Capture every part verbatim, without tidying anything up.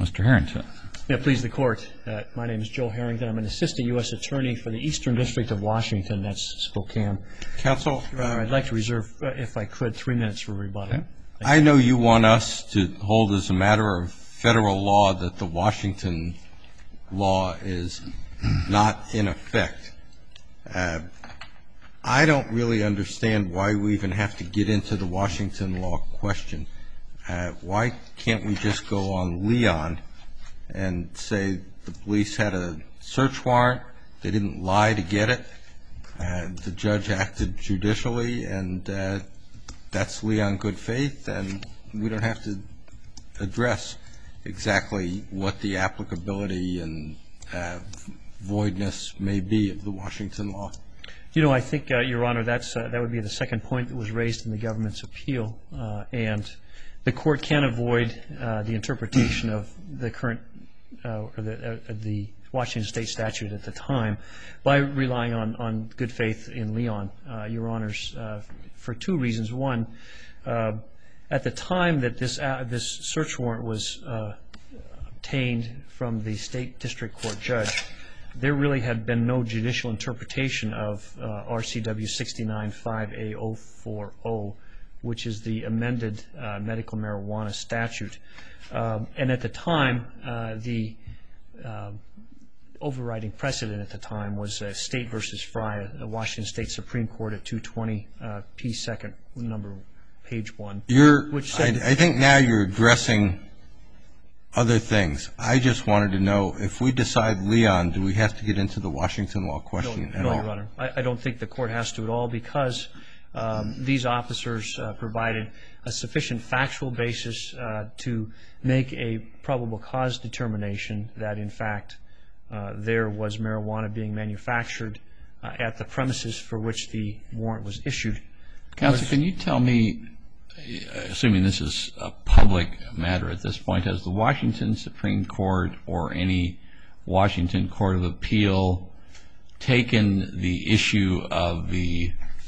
Mister Harrington. May it please the Court. Uh, my name is Joe Harrington. I'm an Assistant U S Attorney for the Eastern District of Washington. That's Spokane. Counsel, Your Honor, I'd like to reserve, uh, if I could, three minutes for rebuttal. Okay. I know you want us to hold as a matter of federal law that the Washington law is not in effect. Uh, I don't really understand why we even have to get into the Washington law question. Uh, why can't we just go on Leon and say the police had a search warrant, they didn't lie to get it, and the judge acted judicially, and uh, that's Leon good faith, and we don't have to address exactly what the applicability and uh, voidness may be of the Washington law. You know, I think, uh, Your Honor, that's uh, that would be the second point that was raised in the government's appeal, uh, and the Court can avoid uh, the interpretation of the current uh, or the, uh, the Washington State statute at the time by relying on, on good faith in Leon, uh, Your Honors, uh, for two reasons. One, uh, at the time that this uh, this search warrant was uh, obtained from the State District Court judge, there really had been no judicial interpretation of uh, R C W sixty-nine five A zero four zero, which is the amended uh, medical marijuana statute. Um, and at the time, uh, the uh, overriding precedent at the time was uh, State versus Fry, a Washington State Supreme Court at two twenty uh, P second number page one. You're, which said I, I think now you're addressing other things. I just wanted to know, if we decide Leon, do we have to get into the Washington law question no, at no, all? Your Honor. I, I don't think the Court has to at all, because um, these officers uh, provided a sufficient factual basis uh, to make a probable cause determination that, in fact, uh, there was marijuana being manufactured uh, at the premises for which the warrant was issued. Counsel, can you tell me, assuming this is a public matter at this point, has the Washington Supreme Court or any Washington Court of Appeal taken the issue of the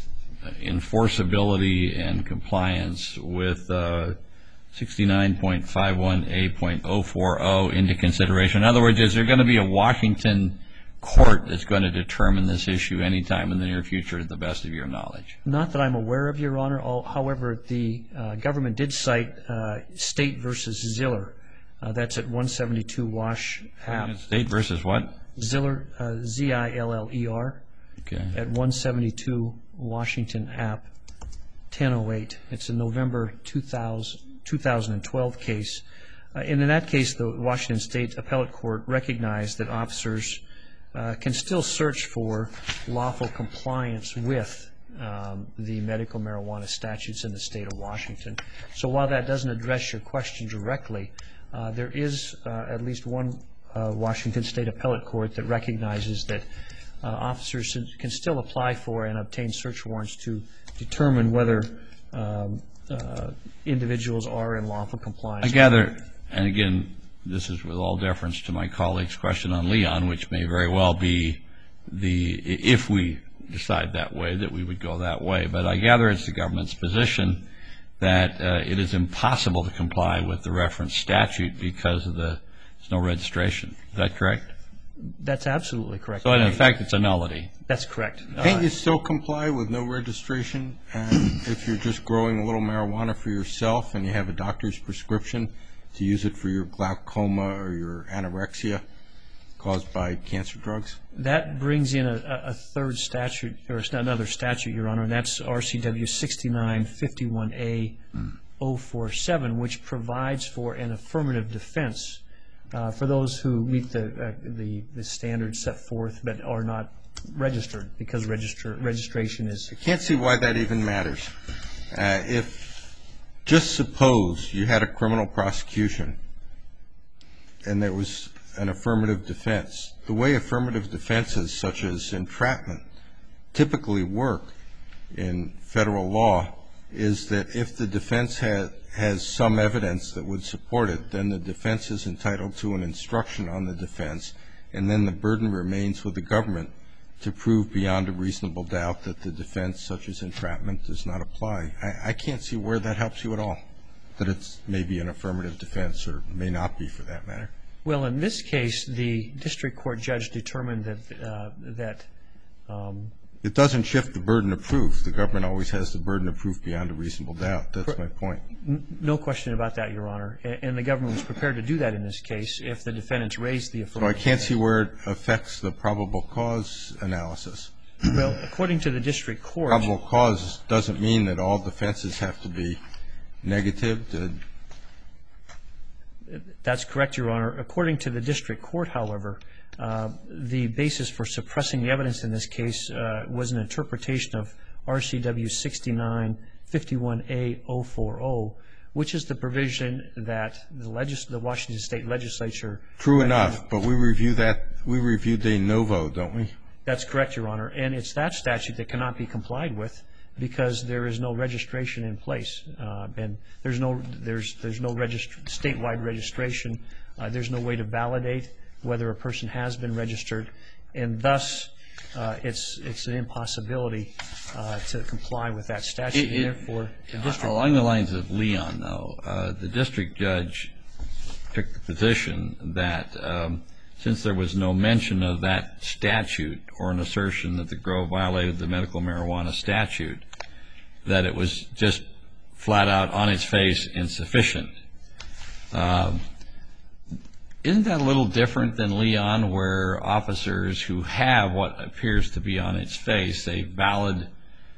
enforceability and compliance with uh, sixty-nine point five one A point zero four zero into consideration? In other words, is there going to be a Washington court that's going to determine this issue anytime in the near future, to the best of your knowledge? Not that I'm aware of, Your Honor. All, however, the uh, government did cite uh, State versus Ziller. Uh, that's at one seventy-two Wash App. State versus what? Ziller, uh, Z I L L E R. Okay. At one seventy-two Washington App, ten oh eight. It's a November two thousand, two thousand twelve case. Uh, and in that case, the Washington State Appellate Court recognized that officers Uh, can still search for lawful compliance with um, the medical marijuana statutes in the state of Washington. So while that doesn't address your question directly, uh, there is uh, at least one uh, Washington State Appellate Court that recognizes that uh, officers can still apply for and obtain search warrants to determine whether um, uh, individuals are in lawful compliance. I gather, and again, this is with all deference to my colleague's question on Leon, which may very well be the, if we decide that way, that we would go that way. But I gather it's the government's position that uh, it is impossible to comply with the reference statute because of the, there's no registration. Is that correct? That's absolutely correct. So in effect, it's a nullity. That's correct. Can't you still comply with no registration and if you're just growing a little marijuana for yourself and you have a doctor's prescription to use it for your glaucoma or your anorexia caused by cancer drugs? That brings in a, a third statute, or another statute, Your Honor, and that's R C W sixty-nine fifty-one A zero four seven, which provides for an affirmative defense uh, for those who meet the, uh, the the standards set forth but are not registered, because register registration is. I can't see why that even matters. Uh, if Just suppose you had a criminal prosecution and there was an affirmative defense. The way affirmative defenses such as entrapment typically work in federal law is that if the defense has, has some evidence that would support it, then the defense is entitled to an instruction on the defense, and then the burden remains with the government to prove beyond a reasonable doubt that the defense, such as entrapment, does not apply. I, I can't see where that helps you at all. that it's maybe an affirmative defense, or may not be for that matter? Well, in this case, the district court judge determined that uh, that um, it doesn't shift the burden of proof. The government always has the burden of proof beyond a reasonable doubt. That's my point. No question about that, Your Honor. And the government was prepared to do that in this case if the defendants raised the affirmative defense. So I can't see where it affects the probable cause analysis. Well, according to the district court, probable cause doesn't mean that all defenses have to be negative. To That's correct, Your Honor. According to the district court, however, uh, the basis for suppressing the evidence in this case uh, was an interpretation of R C W sixty-nine fifty-one A zero four zero, which is the provision that the, legis the Washington State Legislature. True enough, but we review that. We review de novo, don't we? That's correct, Your Honor. And it's that statute that cannot be complied with, because there is no registration in place, uh, and there's no there's there's no regist statewide registration. Uh, there's no way to validate whether a person has been registered, and thus uh, it's it's an impossibility uh, to comply with that statute. It, and therefore, the district along the lines of Leon, though, uh, the district judge took the position that um, since there was no mention of that statute or an assertion that the Grove violated the medical marijuana statute, that it was just flat out on its face insufficient. Um, isn't that a little different than Leon, where officers who have what appears to be on its face a valid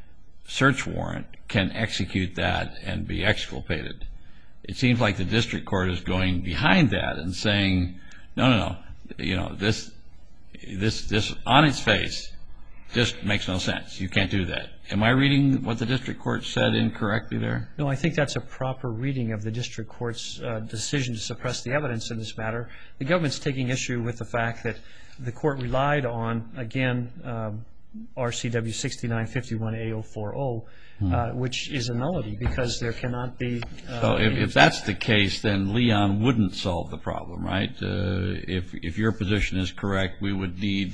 search warrant can execute that and be exculpated? It seems like the district court is going behind that and saying, no, no, no, you know, this, this, this on its face just makes no sense. You can't do that. Am I reading what the district court said incorrectly there? No, I think that's a proper reading of the district court's uh, decision to suppress the evidence in this matter. The government's taking issue with the fact that the court relied on, again, um, R C W sixty-nine fifty-one A zero four zero, hmm. uh, which is a nullity because there cannot be. Uh, so if, if that's the case, then Leon wouldn't solve the problem, right? Uh, if if your position is correct, we would need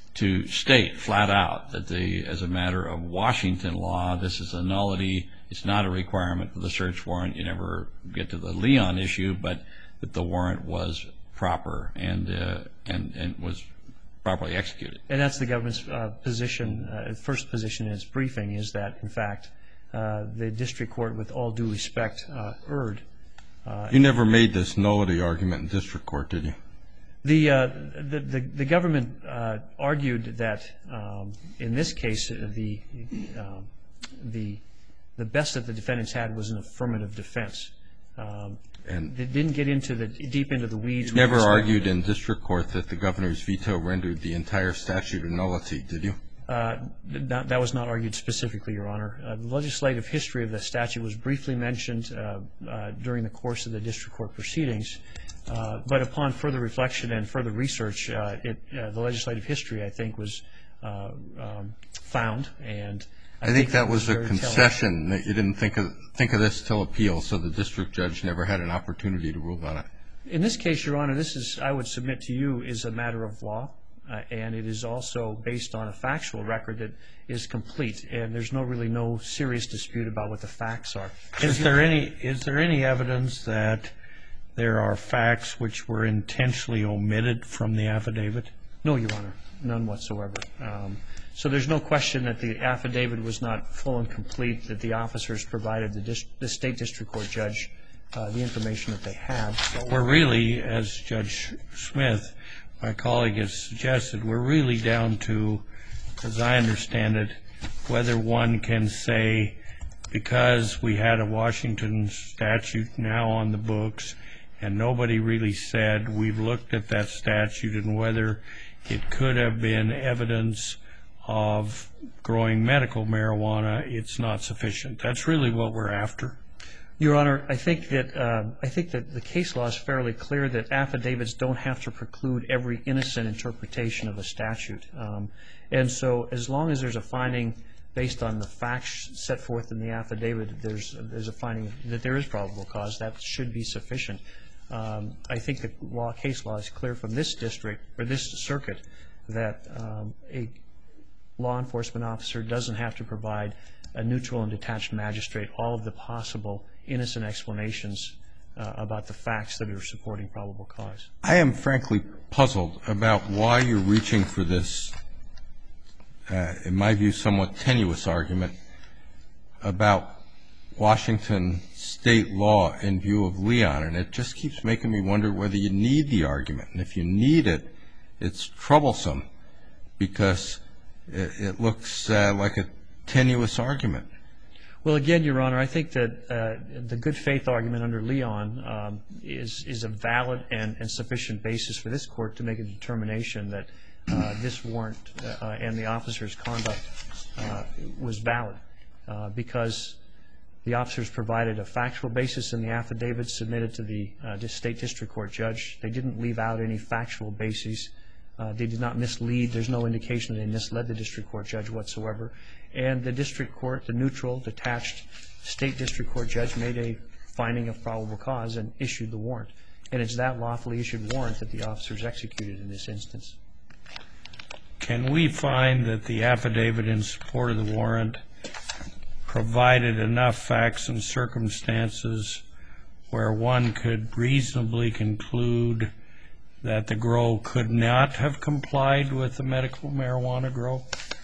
to state flat out that the, as a matter of Washington law, this is a nullity. It's not a requirement for the search warrant. You never get to the Leon issue, but that the warrant was proper and uh, and and was properly executed. And that's the government's uh, position. Uh, first position in its briefing is that, in fact, uh, the district court, with all due respect, uh, erred. Uh, you never made this nullity argument in district court, did you? The, uh, the, the, the government uh, argued that um, in this case the, uh, the, the best that the defendants had was an affirmative defense. Um, and they didn't get into the, deep into the weeds. You never argued in district court that the governor's veto rendered the entire statute a nullity, did you? Uh, that, that was not argued specifically, Your Honor. Uh, the legislative history of the statute was briefly mentioned uh, uh, during the course of the district court proceedings. Uh, but upon further reflection and further research, uh, it, uh, the legislative history, I think, was uh, um, found. And I, I think, think that was, was a concession telling. That you didn't think of, think of this till appeal, so the district judge never had an opportunity to rule on it. In this case, Your Honor, this is, I would submit to you, is a matter of law. Uh, and it is also based on a factual record that is complete, and there's no really no serious dispute about what the facts are. Is there any is there any evidence that there are facts which were intentionally omitted from the affidavit? No, Your Honor, none whatsoever. Um, so there's no question that the affidavit was not full and complete, that the officers provided the, dis the state district court judge uh, the information that they had. So we're really, as Judge Smith, my colleague, has suggested, we're really down to, as I understand it, whether one can say, because we had a Washington statute now on the books and nobody really said we've looked at that statute and whether it could have been evidence of growing medical marijuana, it's not sufficient. That's really what we're after. Your Honor, I think that uh, I think that the case law is fairly clear that affidavits don't have to preclude every innocent interpretation of a statute, um, and so as long as there's a finding based on the facts set forth in the affidavit, there's there's a finding that there is probable cause, that should be sufficient. Um, I think the law case law is clear from this district or this circuit that um, a law enforcement officer doesn't have to provide a neutral and detached magistrate all of the possible innocent explanations uh, about the facts that are supporting probable cause. I am frankly puzzled about why you're reaching for this, uh, in my view, somewhat tenuous argument about Washington state law in view of Leon, and it just keeps making me wonder whether you need the argument. And if you need it, it's troublesome because it, it looks uh, like a tenuous argument. Well, again, Your Honor, I think that uh, the good faith argument under Leon um, is is a valid and, and sufficient basis for this court to make a determination that uh, this warrant uh, and the officer's conduct uh, was valid uh, because the officers provided a factual basis in the affidavit submitted to the uh, state district court judge. They didn't leave out any factual bases. Uh, they did not mislead. There's no indication that they misled the district court judge whatsoever. And the district court, the neutral, detached state district court judge, made a finding of probable cause and issued the warrant. And it's that lawfully issued warrant that the officers executed in this instance. Can we find that the affidavit in support of the warrant provided enough facts and circumstances where one could reasonably conclude that the grow could not have complied with the medical marijuana grow?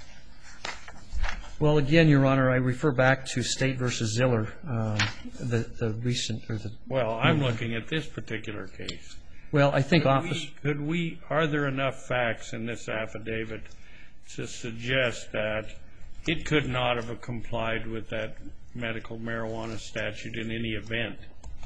Well, again, Your Honor, I refer back to State versus Ziller, um, the the recent or the. Well, I'm looking at this particular case. Well, I think could office. We, could we? Are there enough facts in this affidavit to suggest that it could not have complied with that medical marijuana statute in any event?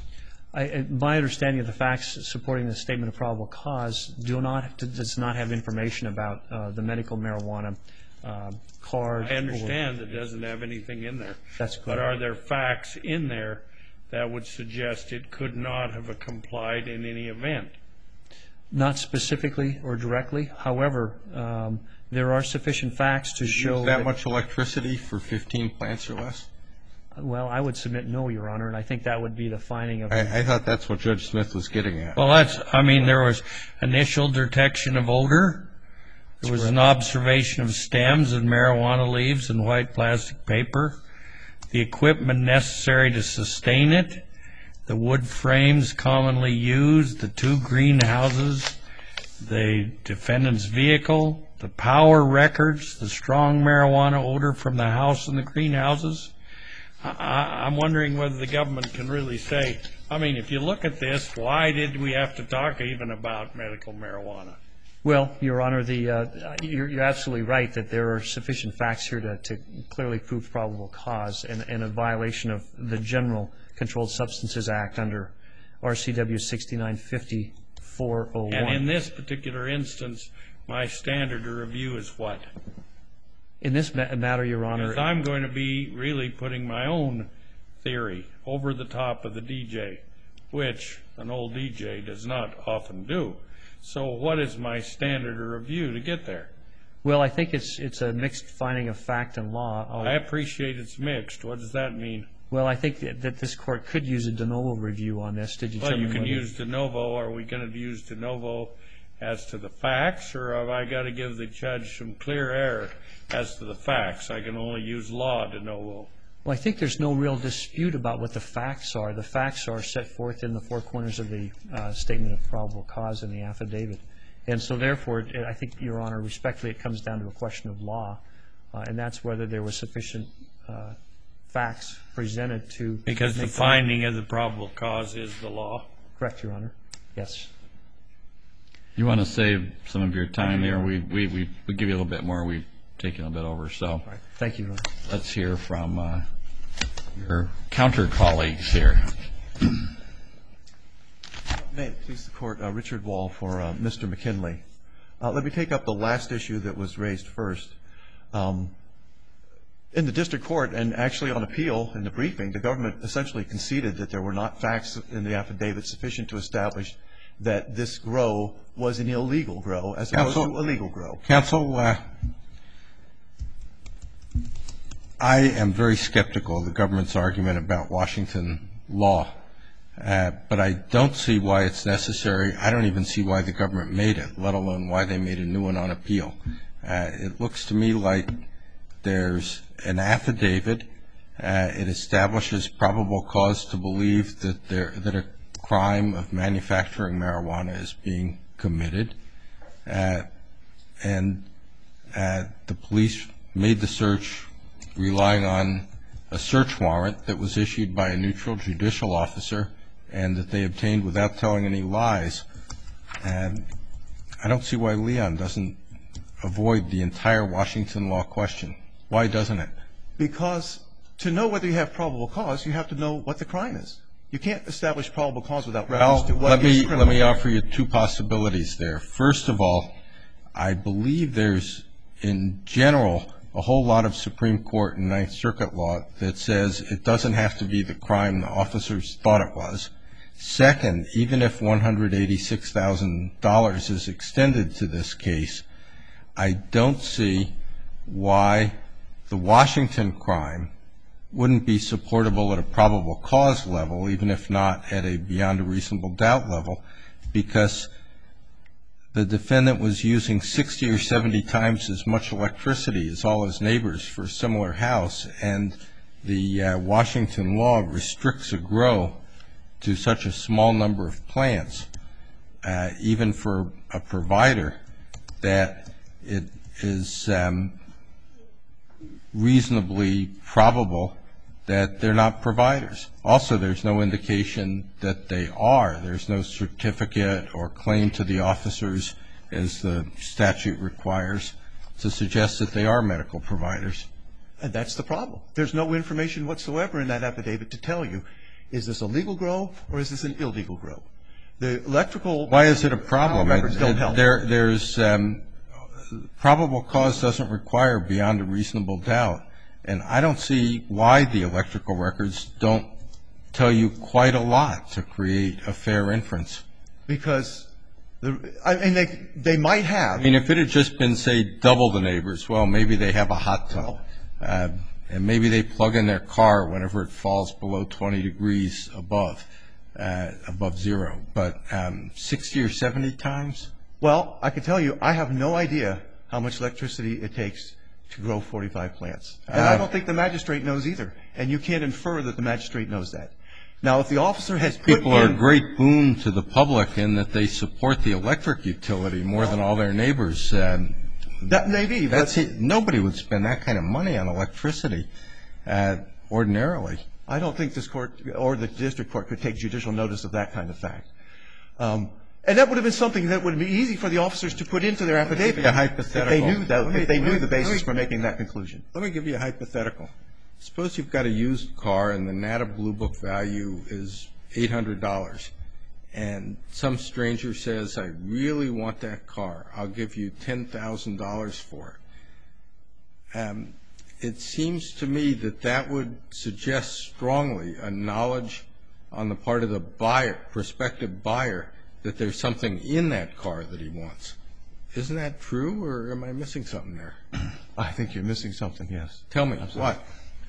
I, my understanding of the facts supporting the statement of probable cause do not does not have information about uh, the medical marijuana uh, card. I understand it doesn't have anything in there. That's correct. But are there facts in there that would suggest it could not have complied in any event? Not specifically or directly. However, um, there are sufficient facts to show that, that much electricity for fifteen plants or less? Well, I would submit no, Your Honor, and I think that would be the finding of. I, I thought that's what Judge Smith was getting at. Well, that's. I mean, there was initial detection of odor. There was an observation of stems and marijuana leaves and white plastic paper. The equipment necessary to sustain it, the wood frames commonly used, the two greenhouses, the defendant's vehicle, the power records, the strong marijuana odor from the house and the greenhouses. I, I'm wondering whether the government can really say, I mean, if you look at this, why did we have to talk even about medical marijuana? Well, Your Honor, the, uh, you're, you're absolutely right that there are sufficient facts here to, to clearly prove probable cause and, and a violation of the General Controlled Substances Act under R C W sixty-nine fifty-four oh one. And in this particular instance, my standard of review is what? In this ma- matter, Your Honor. Because I'm going to be really putting my own theory over the top of the D J, which an old D J does not often do. So what is my standard of review to get there? Well, I think it's it's a mixed finding of fact and law. I'll, I appreciate it's mixed. What does that mean? Well, I think that, that this court could use a de novo review on this to determine Well, you can whether- use de novo. Are we going to use de novo as to the facts, or have I got to give the judge some clear air as to the facts? I can only use law de novo. Well, I think there's no real dispute about what the facts are. The facts are set forth in the four corners of the uh, statement of probable cause in the affidavit. And so therefore, it, I think, Your Honor, respectfully, it comes down to a question of law, uh, and that's whether there was sufficient uh, facts presented to Because the make finding of the probable cause is the law. Correct, Your Honor. Yes. You want to save some of your time there? We we we we give you a little bit more. We've taken a bit over, so All right. Thank you, Your Honor. let's hear from uh, your counter colleagues here. May it please the Court, uh, Richard Wall for uh, Mister McKinley. Uh, let me take up the last issue that was raised first. Um, in the district court, and actually on appeal in the briefing, the government essentially conceded that there were not facts in the affidavit sufficient to establish that this grow was an illegal grow as opposed Counsel, to a legal grow. Counsel, uh, I am very skeptical of the government's argument about Washington law, uh, but I don't see why it's necessary. I don't even see why the government made it, let alone why they made a new one on appeal. Uh, it looks to me like there's an affidavit Uh, it establishes probable cause to believe that there that a crime of manufacturing marijuana is being committed. Uh, and uh, the police made the search relying on a search warrant that was issued by a neutral judicial officer and that they obtained without telling any lies. And I don't see why Leon doesn't avoid the entire Washington law question. Why doesn't it? Because to know whether you have probable cause, you have to know what the crime is. You can't establish probable cause without reference Well, to what let me is criminal. let me offer you two possibilities there. First of all, I believe there's, in general, a whole lot of Supreme Court and Ninth Circuit law that says it doesn't have to be the crime the officers thought it was. Second, even if one hundred eighty-six thousand dollars is extended to this case, I don't see why the Washington crime wouldn't be supportable at a probable cause level, even if not at a beyond a reasonable doubt level, because the defendant was using sixty or seventy times as much electricity as all his neighbors for a similar house, and the uh, Washington law restricts a grow to such a small number of plants, uh, even for a provider, that it is um, reasonably probable that they're not providers. Also, there's no indication that they are. There's no certificate or claim to the officers, as the statute requires, to suggest that they are medical providers. And that's the problem. There's no information whatsoever in that affidavit to tell you, is this a legal grow or is this an illegal grow? The electrical Why is it a problem? records It- don't it- help. There, there's um, probable cause doesn't require beyond a reasonable doubt, and I don't see why the electrical records don't tell you quite a lot to create a fair inference. Because the, I mean, they they might have. I mean, if it had just been, say, double the neighbors, well, maybe they have a hot tub, uh, and maybe they plug in their car whenever it falls below twenty degrees above, uh, above zero. But um, sixty or seventy times? Well, I can tell you, I have no idea how much electricity it takes to grow forty-five plants. And I don't think the magistrate knows either. And you can't infer that the magistrate knows that. Now, if the officer has put People are a in- great boon to the public in that they support the electric utility more than all their neighbors. Um, That may be, but that's it. Nobody would spend that kind of money on electricity uh, ordinarily. I don't think this court or the district court could take judicial notice of that kind of fact. Um, and that would have been something that would be easy for the officers to put into their affidavit. A hypothetical. If they knew that, Let me- if they let knew me- the basis let me- for making that conclusion. Let me give you a hypothetical. Suppose you've got a used car and the N A D A Blue Book value is eight hundred dollars. And some stranger says, I really want that car. I'll give you ten thousand dollars for it. Um, it seems to me that that would suggest strongly a knowledge on the part of the buyer, prospective buyer, that there's something in that car that he wants. Isn't that true, or am I missing something there? I think you're missing something, yes. Tell me, what?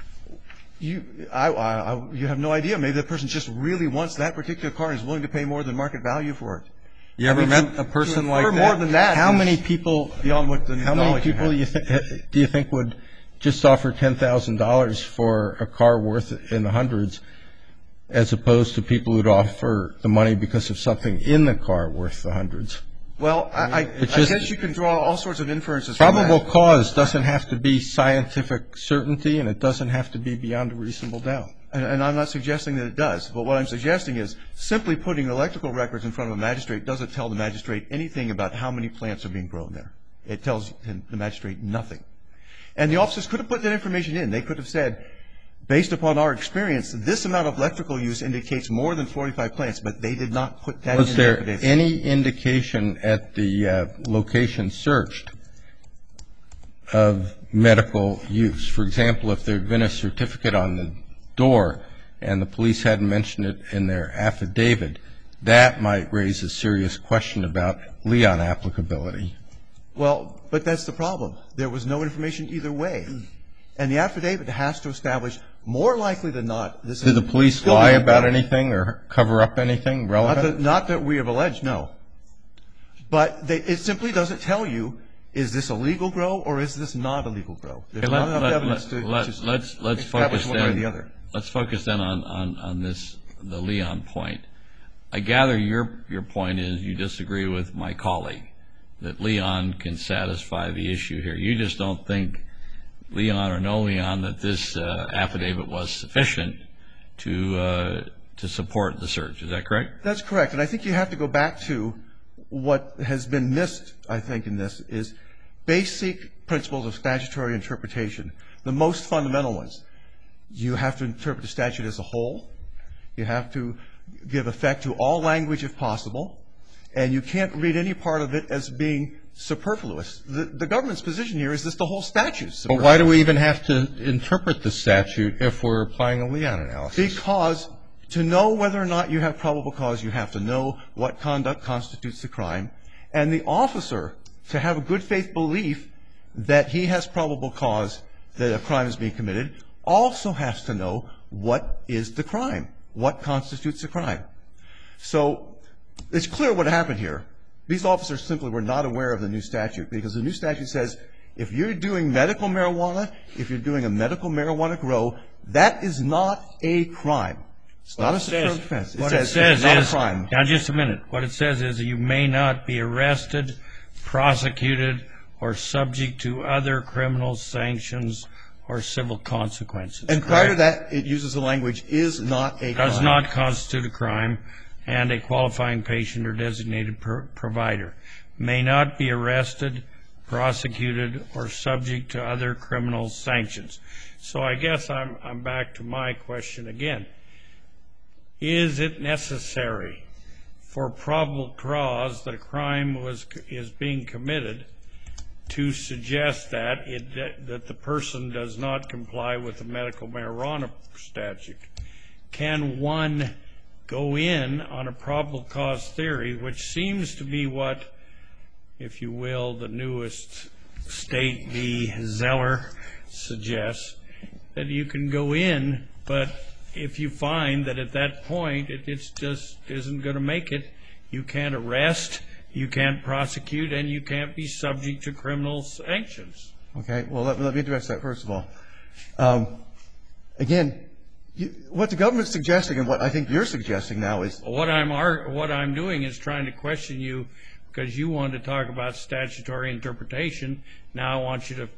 You, I, I, I, you have no idea. Maybe the person just really wants that particular car and is willing to pay more than market value for it. You ever I mean, met to- a person to like infer that? more than that How is many people? beyond what the How many knowledge you people have. you th- do you think would just offer ten thousand dollars for a car worth in the hundreds, as opposed to people who'd offer the money because of something in the car worth the hundreds? Well, I, I, it's I just- guess you can draw all sorts of inferences from Probable that. cause doesn't have to be scientific certainty, and it doesn't have to be beyond a reasonable doubt. And, and I'm not suggesting that it does. But what I'm suggesting is simply putting electrical records in front of a magistrate doesn't tell the magistrate anything about how many plants are being grown there. It tells the magistrate nothing. And the officers could have put that information in. They could have said, based upon our experience, this amount of electrical use indicates more than forty-five plants, but they did not put that Was in the there affidavit. any indication at the uh, location searched of medical use? For example, if there had been a certificate on the door and the police hadn't mentioned it in their affidavit, that might raise a serious question about Leon applicability. Well, but that's the problem. There was no information either way. And the affidavit has to establish, more likely than not, this Did is the police still lie being about grown. anything or cover up anything Not relevant? that, not that we have alleged, no. But they, it simply doesn't tell you is this a legal grow or is this not a legal grow? There's Okay, not let, enough let, evidence let, to, let, to let's let's establish focus one way or then. the other. Let's focus then on, on, on this the Leon point. I gather your your point is you disagree with my colleague that Leon can satisfy the issue here. You just don't think, Leon or no Leon, that this uh, affidavit was sufficient to uh, to support the search. Is that correct? That's correct. And I think you have to go back to what has been missed, I think, in this is basic principles of statutory interpretation, the most fundamental ones. You have to interpret the statute as a whole. You have to give effect to all language if possible. And you can't read any part of it as being superfluous. The, the government's position here is that the whole statute is superfluous. But why do we even have to interpret the statute if we're applying a Leon analysis? Because to know whether or not you have probable cause, you have to know what conduct constitutes the crime. And the officer, to have a good faith belief that he has probable cause that a crime is being committed, also has to know what is the crime, what constitutes the crime. So it's clear what happened here. These officers simply were not aware of the new statute because the new statute says if you're doing medical marijuana, if you're doing a medical marijuana grow, that is not a crime. It's not a secure offense. It What says it says it's not a is, crime. now just a minute, what it says is you may not be arrested, prosecuted, or subject to other criminal sanctions or civil consequences. And prior to correct? that, it uses the language is not a crime. Does not constitute a crime, and a qualifying patient or designated pro- provider may not be arrested, prosecuted, or subject to other criminal sanctions. So I guess I'm, I'm back to my question again. Is it necessary for probable cause that a crime was is being committed to suggest that it that, that the person does not comply with the medical marijuana statute? Can one go in on a probable cause theory, which seems to be what, if you will, the newest State v. Zeller suggests, that you can go in, but if you find that at that point it it's just isn't going to make it, you can't arrest, you can't prosecute, and you can't be subject to criminal sanctions. Okay, well, let, let me address that first of all. Um, again, you, what the government's suggesting and what I think you're suggesting now is... What I'm, what I'm doing is trying to question you because you wanted to talk about statutory interpretation. Now I want you to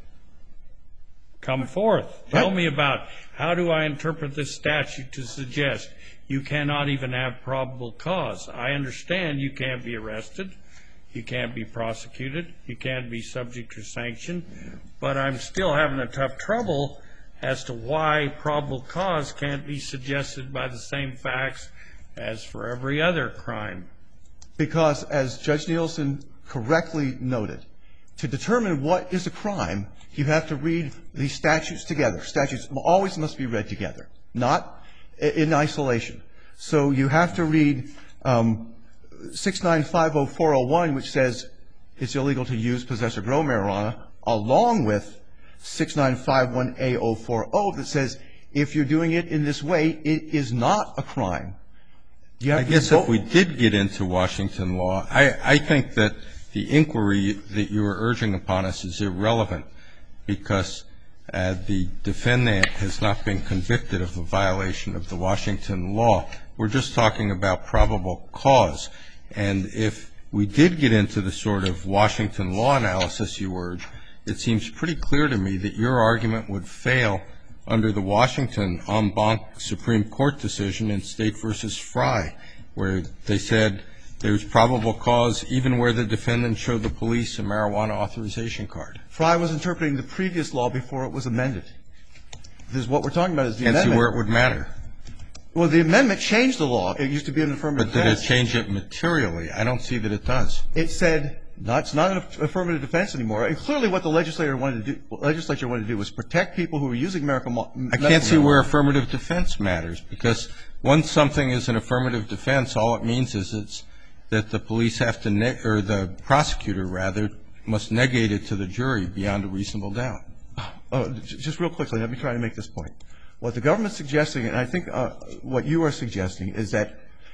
come forth. Tell Right. me about how do I interpret this statute to suggest you cannot even have probable cause. I understand you can't be arrested, you can't be prosecuted, you can't be subject to sanction, but I'm still having a tough trouble as to why probable cause can't be suggested by the same facts as for every other crime. Because, as Judge Nielsen correctly noted, to determine what is a crime, you have to read these statutes together. Statutes always must be read together, not in isolation. So you have to read um, six nine five oh four oh one, which says it's illegal to use, possess, or grow marijuana, along with six nine five one A oh four oh that says if you're doing it in this way, it is not a crime. You have I to guess vote- if we did get into Washington law, I, I think that the inquiry that you are urging upon us is irrelevant because uh, the defendant has not been convicted of a violation of the Washington law. We're just talking about probable cause. And if we did get into the sort of Washington law analysis you urge, it seems pretty clear to me that your argument would fail under the Washington en banc Supreme Court decision in State versus Fry, where they said there's probable cause even where the defendant showed the police a marijuana authorization card. Fry was interpreting the previous law before it was amended. This is what we're talking about is the Can't see amendment. where it would matter. Well, the amendment changed the law. It used to be an affirmative But did it defense. change it materially? I don't see that it does. It said no, it's not an affirmative defense anymore. And clearly what the legislature wanted to do, legislature wanted to do was protect people who were using medical I can't see where affirmative defense matters because once something is an affirmative defense, all it means is it's that the police have to, ne- or the prosecutor rather, must negate it to the jury beyond a reasonable doubt. Oh, j- just real quickly, let me try to make this point. What the government's suggesting, and I think uh, what you are suggesting, is that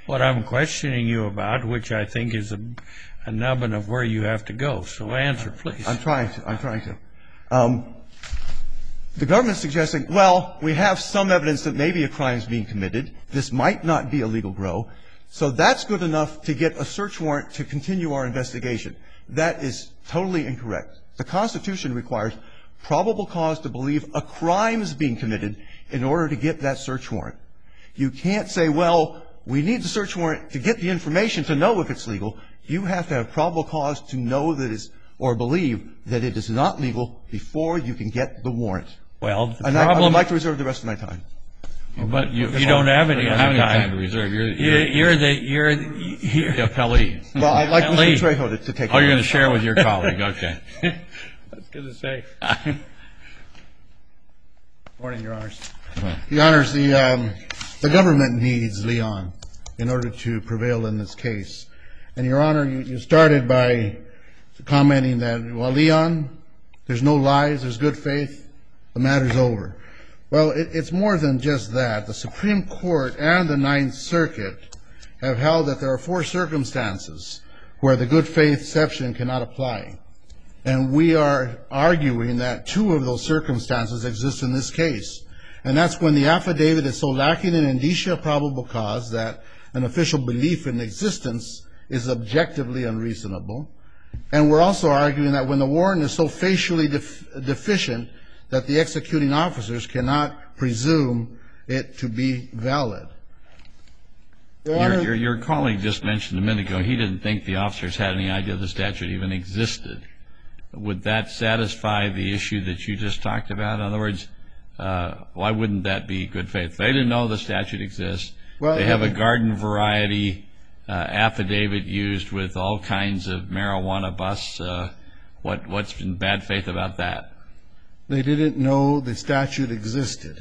what I'm questioning you about, which I think is a, a nubbin of where you have to go. So answer, please. I'm trying to. I'm trying to. Um, the government's suggesting, well, we have some evidence that maybe a crime is being committed. This might not be a legal grow. So that's good enough to get a search warrant to continue our investigation. That is totally incorrect. The Constitution requires probable cause to believe a crime is being committed in order to get that search warrant. You can't say, well, we need the search warrant to get the information to know if it's legal. You have to have probable cause to know that it's, or believe that it is not legal before you can get the warrant. Well, the and I, problem, I would like to reserve the rest of my time. But you, you don't have any You other don't have any time. time to reserve. You're, You're, you're, you're the you're you're the appellee. Well, I'd like Ellie. Mister Trejo to, to take Oh, over. you're going to share with your colleague. Okay. I was going to say. Morning, Your Honors. Your Honors, the, um, the government needs Leon in order to prevail in this case. And, Your Honor, you, you started by commenting that, well, Leon, there's no lies, there's good faith, the matter's over. Well, it, it's more than just that. The Supreme Court and the Ninth Circuit have held that there are four circumstances where the good faith exception cannot apply. And we are arguing that two of those circumstances exist in this case. And that's when the affidavit is so lacking in indicia of probable cause that an official belief in existence is objectively unreasonable. And we're also arguing that when the warrant is so facially def- deficient that the executing officers cannot presume it to be valid. Your, Your, Honor, your, your colleague just mentioned a minute ago he didn't think the officers had any idea the statute even existed. Would that satisfy the issue that you just talked about? In other words, uh, why wouldn't that be good faith? They didn't know the statute exists. Well, they have uh, a garden variety uh, affidavit used with all kinds of marijuana busts. Uh, what, what's in bad faith about that? they didn't know the statute existed.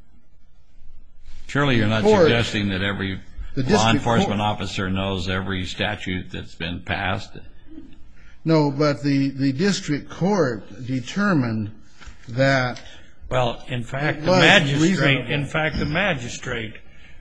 Surely you're not Court- suggesting that every The law district enforcement court- officer knows every statute that's been passed? No, but the, the district court determined that Well, in fact, It the was magistrate. reasonable. In fact, the magistrate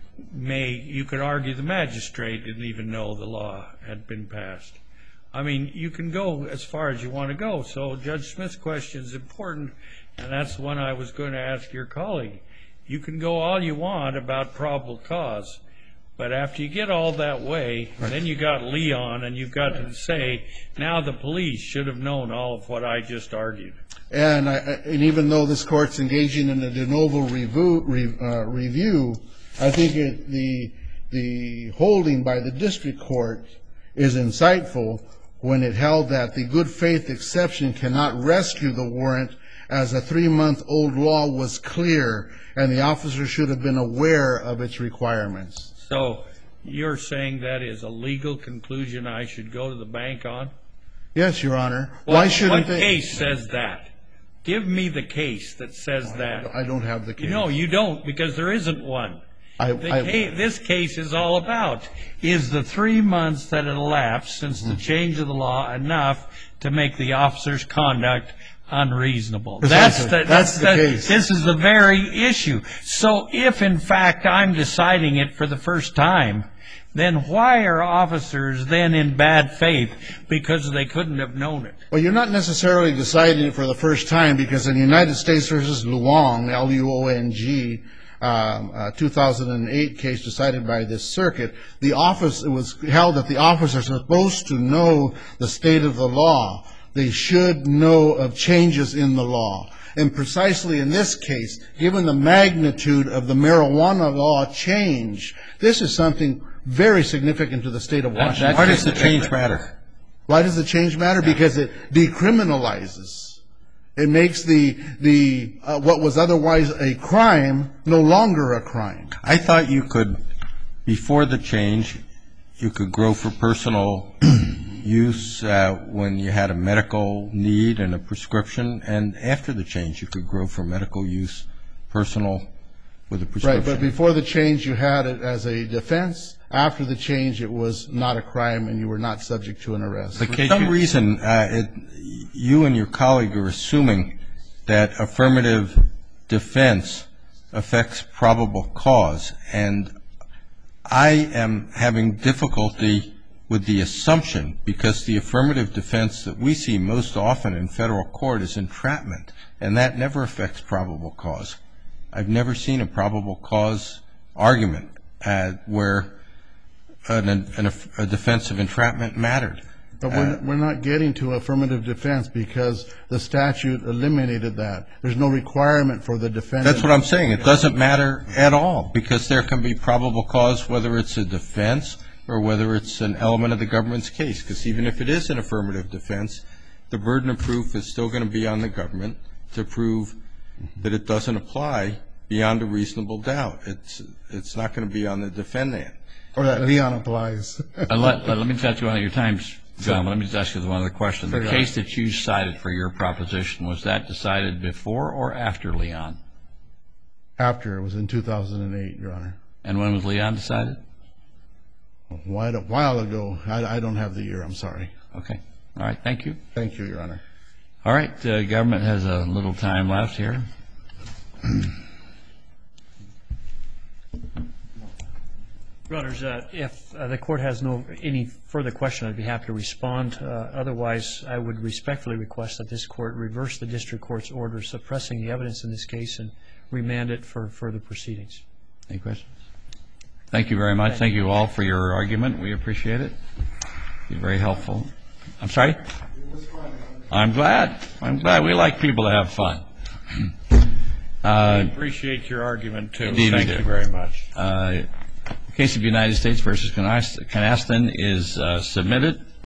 may. You could argue the magistrate didn't even know the law had been passed. I mean, you can go as far as you want to go. So Judge Smith's question is important, and that's the one I was going to ask your colleague. You can go all you want about probable cause, but after you get all that way, then you got Leon, and you've got to say, now the police should have known all of what I just argued. And, I, and even though this court's engaging in a de novo review, re, uh, review I think it, the the holding by the district court is insightful when it held that the good faith exception cannot rescue the warrant, as a three-month-old law was clear and the officer should have been aware of its requirements. So you're saying that is a legal conclusion I should go to the bank on? Yes, Your Honor. What, Why shouldn't what they? case says that? Give me the case that says that. I don't have the case. No, you don't, because there isn't one. I, The I, ca- this case is all about, is the three months that had elapsed since the change of the law enough to make the officer's conduct unreasonable? Precisely. That's the, That's the the- case. This is the very issue. So if, in fact, I'm deciding it for the first time, then why are officers then in bad faith because they couldn't have known it? Well, you're not necessarily deciding it for the first time, because in the United States versus Luong, L U O N G, um, uh, two thousand eight case decided by this circuit, the office, it was held that the officers are supposed to know the state of the law. They should know of changes in the law. And precisely in this case, given the magnitude of the marijuana law change, this is something very significant to the state of Washington. Why does the change matter? Why does the change matter? Because it decriminalizes. It makes the the uh, what was otherwise a crime no longer a crime. I thought you could, before the change, you could grow for personal use uh, when you had a medical need and a prescription, and after the change you could grow for medical use, personal, with a prescription. Right, but before the change you had it as a defense. After the change it was not a crime and you were not subject to an arrest. For some reason, uh, it, you and your colleague are assuming that affirmative defense affects probable cause, and I am having difficulty with the assumption, because the affirmative defense that we see most often in federal court is entrapment, and that never affects probable cause. I've never seen a probable cause argument uh, where an, an, a defense of entrapment mattered. But we're, we're not getting to affirmative defense because the statute eliminated that. There's no requirement for the defendant. That's what I'm saying. It doesn't matter at all, because there can be probable cause whether it's a defense or whether it's an element of the government's case. Because even if it is an affirmative defense, the burden of proof is still going to be on the government to prove that it doesn't apply beyond a reasonable doubt. It's it's not going to be on the defendant. Or that Leon applies. uh, let, let, let me touch you on your times, John. Let me just ask you one other question. The case that you cited for your proposition, was that decided before or after Leon? After. It was in two thousand eight, Your Honor. And when was Leon decided? A while, a while ago. I, I don't have the year. I'm sorry. Okay. All right. Thank you. Thank you, Your Honor. All right. Uh, government has a little time left here. Your Honors, uh, if uh, the court has no any further question, I'd be happy to respond. Uh, otherwise, I would respectfully request that this court reverse the district court's order suppressing the evidence in this case and remand it for further proceedings. Any questions? Thank you very much. Thank you all for your argument. We appreciate it. You're very helpful. I'm sorry? I'm glad. I'm glad. We like people to have fun. I appreciate your argument, too. Indeed, Thank we do. you very much. Uh, the case of United States versus Canaston is uh, submitted.